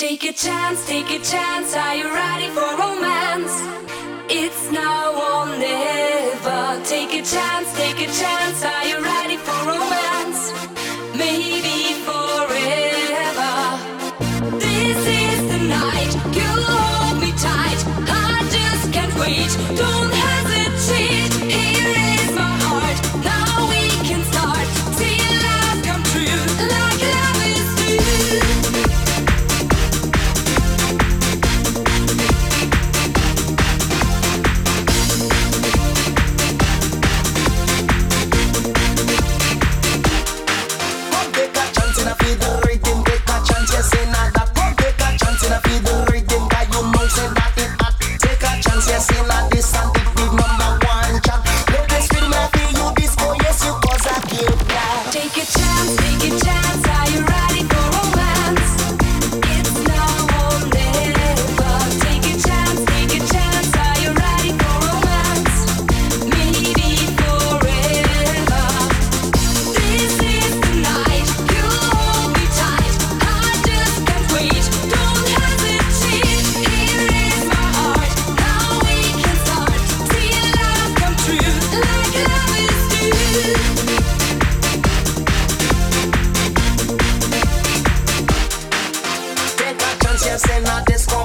Take a chance, are you ready for romance? It's now or never. Take a chance, are you ready for romance? Maybe forever. This is the night, you hold me tight. I just can't wait, don't hesitate. Here is my heart, now we can start. See love come true, like love is due. Yes, in a disco